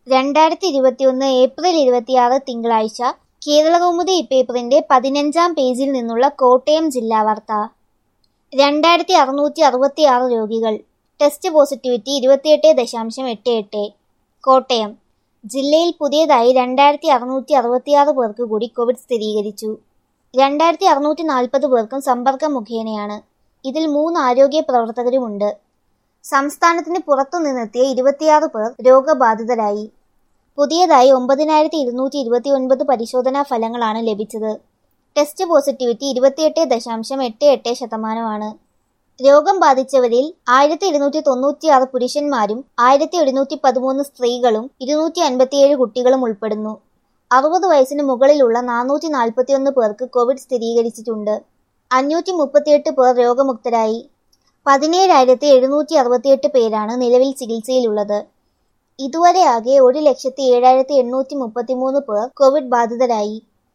2021 April 26 തിങ്കളാഴ്ച കേരളകൗമുദി പേപ്പറിന്റെ 15-ാം പേജിൽ നിന്നുള്ള കോട്ടയം ജില്ലാ വാർത്ത. 2666 രോഗികൾ. Test positivity 28.88. കോട്ടയം ജില്ലയിൽ പുതിയതായി 2666 പേർക്ക് കൂടി കോവിഡ് സ്ഥിരീകരിച്ചു. 2640 പേർക്കും സമ്പർക്കം മുഖേനയാണ്. ഇതിൽ 3 ആരോഗ്യ പ്രവർത്തകരുമുണ്ട്. സംസ്ഥാനത്തിന് പുറത്തുനിന്നെത്തിയ 26 പേർ രോഗബാധിതരായി. പുതിയതായി 9229 പരിശോധനാ ഫലങ്ങളാണ് ലഭിച്ചത്. Test positivity 28.88%. രോഗം ബാധിച്ചവരിൽ 1296 പുരുഷന്മാരും 1113 സ്ത്രീകളും 257 കുട്ടികളും ഉൾപ്പെടുന്നു. 60 വയസ്സിന് മുകളിലുള്ള 441 പേർക്ക് കോവിഡ് സ്ഥിരീകരിച്ചിട്ടുണ്ട്. 538 പേർ രോഗമുക്തരായി. 17,768 പേരാണ് നിലവിൽ ചികിത്സയിലുള്ളത്. ഇതുവരെ ആകെ 1,07,833 പേർ കോവിഡ് ബാധിതരായി.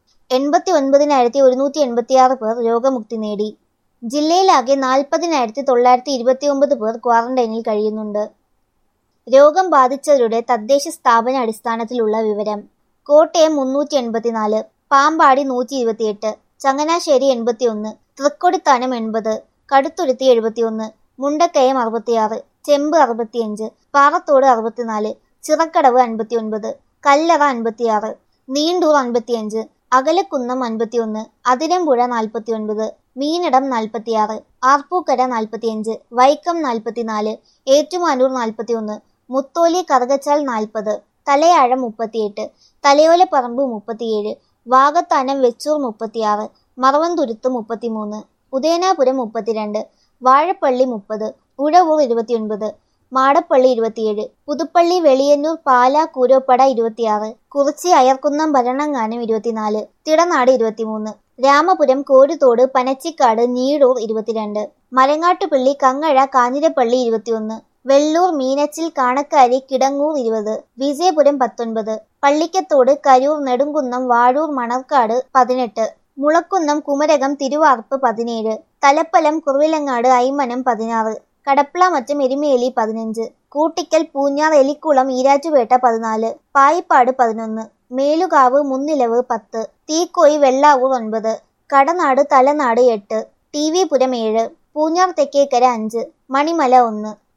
89,186 പേർ രോഗമുക്തി നേടി. ജില്ലയിലാകെ 40,929 പേർ ക്വാറന്റൈനിൽ കഴിയുന്നുണ്ട്. രോഗം ബാധിച്ചവരുടെ തദ്ദേശ സ്ഥാപന അടിസ്ഥാനത്തിലുള്ള വിവരം: കോട്ടയം 384, പാമ്പാടി 128, ചങ്ങനാശ്ശേരി 81, തൃക്കൊടിത്താനം 80, കടുത്തുരുത്തി 71, മുണ്ടക്കയം 66, ചെമ്പ് 65, പാറത്തോട് 64, ചിറക്കടവ് 59, കല്ലറ 56, നീണ്ടൂർ 55, അകലക്കുന്നം 51, അതിരമ്പുഴ 49, മീനടം 46, ആർപ്പൂക്കര 45, വൈക്കം 44, ഏറ്റുമാനൂർ 41, മുത്തോലി കറുകച്ചാൽ 40, തലയാഴം 38, തലയോലപ്പറമ്പ് 37, വാകത്താനം വെച്ചൂർ 36, മറവന്തുരുത്ത് 33, ഉദയനാപുരം 32, വാഴപ്പള്ളി 30, ഉഴവൂർ 29, മാടപ്പള്ളി 27, പുതുപ്പള്ളി വെളിയന്നൂർ പാല കൂരോപ്പട 26, കുറിച്ചി അയർക്കുന്നം ഭരണങ്ങാനം 24, തിടനാട് 23, രാമപുരം കോരുതോട് പനച്ചിക്കാട് ഞീഴൂർ 22, മരങ്ങാട്ടുപള്ളി കങ്ങഴ കാഞ്ഞിരപ്പള്ളി 21, വെള്ളൂർ മീനച്ചിൽ കാണക്കാരി കിടങ്ങൂർ 20, വിജയപുരം 19, പള്ളിക്കത്തോട് കരൂർ നെടുങ്കുന്നം വാഴൂർ മണർക്കാട് 18, മുളക്കുന്നം കുമരകം തിരുവാർപ്പ് 17, തലപ്പലം കുറവിലങ്ങാട് അയ്മനം 16, കടപ്ലാമറ്റം എരുമേലി 15, കൂട്ടിക്കൽ പൂഞ്ഞാർ എലിക്കുളം ഈരാറ്റുപേട്ട 14, പായിപ്പാട് 11, മേലുകാവ് മുന്നിലവ് 10, തീക്കോയി വെള്ളാവൂർ 9, കടനാട് തലനാട് 8, ടി വി പുരം 7, പൂഞ്ഞാർ തെക്കേക്കര 5, മണിമല 1.